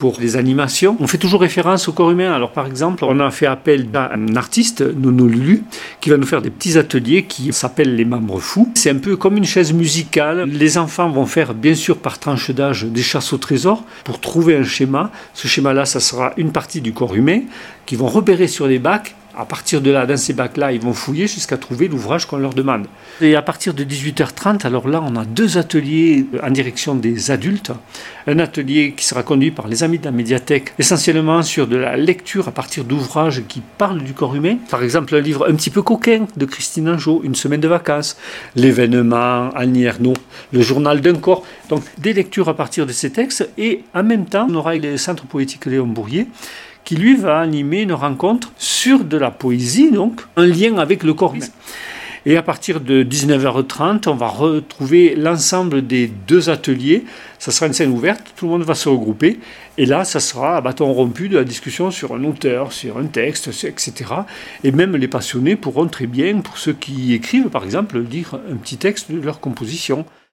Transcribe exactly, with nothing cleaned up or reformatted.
Pour les animations, on fait toujours référence au corps humain. Alors par exemple, on a fait appel à un artiste, Nono Lulu, qui va nous faire des petits ateliers qui s'appellent les membres fous. C'est un peu comme une chaise musicale. Les enfants vont faire bien sûr par tranche d'âge des chasses au trésor pour trouver un schéma. Ce schéma-là, ça sera une partie du corps humain qu'ils vont repérer sur des bacs. À partir de là, dans ces bacs-là, ils vont fouiller jusqu'à trouver l'ouvrage qu'on leur demande. Et à partir de dix-huit heures trente, alors là, on a deux ateliers en direction des adultes. Un atelier qui sera conduit par les amis de la médiathèque, essentiellement sur de la lecture à partir d'ouvrages qui parlent du corps humain. Par exemple, un livre un petit peu coquin de Christine Anjou, Une semaine de vacances, L'événement, Annie Ernaux, Le journal d'un corps. Donc, des lectures à partir de ces textes. Et en même temps, on aura le Centre poétique Léon Bourrier, qui lui va animer une rencontre sur de la poésie, donc un lien avec le corps humain. Et à partir de dix-neuf heures trente, on va retrouver l'ensemble des deux ateliers. Ça sera une scène ouverte, tout le monde va se regrouper. Et là, ça sera à bâton rompu de la discussion sur un auteur, sur un texte, et cetera. Et même les passionnés pourront très bien, pour ceux qui écrivent par exemple, lire un petit texte de leur composition.